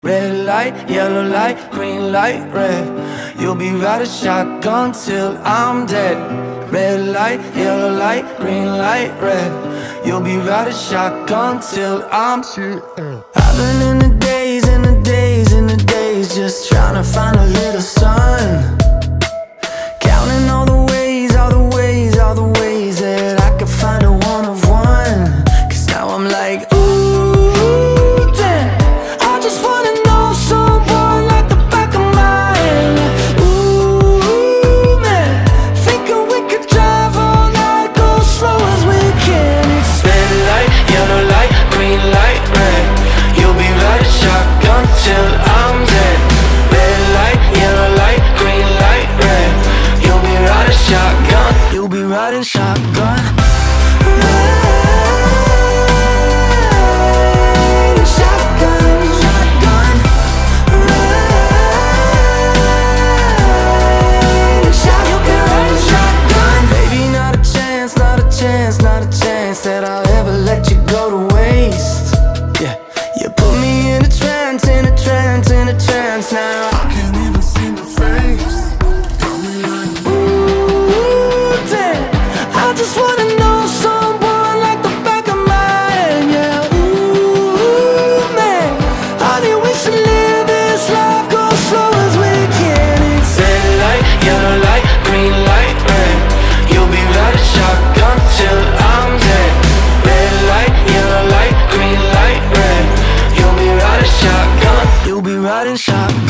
Red light, yellow light, green light, red. You'll be riding shotgun till I'm dead. Red light, yellow light, green light, red. You'll be riding shotgun till I'm dead. I've been in the days, in the days, in the days, just trying to find a little sun. Counting all the ways, all the ways, all the ways that I could find a one of one. Cause now I'm like, ooh, damn, I just wanna know someone like the back of my hand. Ooh, man, thinking we could drive all night, go slow as we can. It's red light, yellow light, green light, red. You'll be riding shotgun till I'm dead. Red light, yellow light, green light, red. You'll be riding shotgun. You'll be riding shotgun. Riding shotgun, shotgun. Riding shotgun. You'll be riding shotgun. Baby, not a chance, not a chance, not a chance that I'll ever let you go to waste. Yeah, you put me in a trance, in a trance, in a trance now. I can't even see my face. Got me like, Ooh, damn, I just wanna know someone like the back of my hand, yeah. Ooh, man, honey, we should live this life, go slow as we can. It's red light, yellow light, green light, red. You'll be riding shotgun till I'm dead. Red light, yellow light, green light, red. You'll be riding shotgun. You'll be riding shotgun.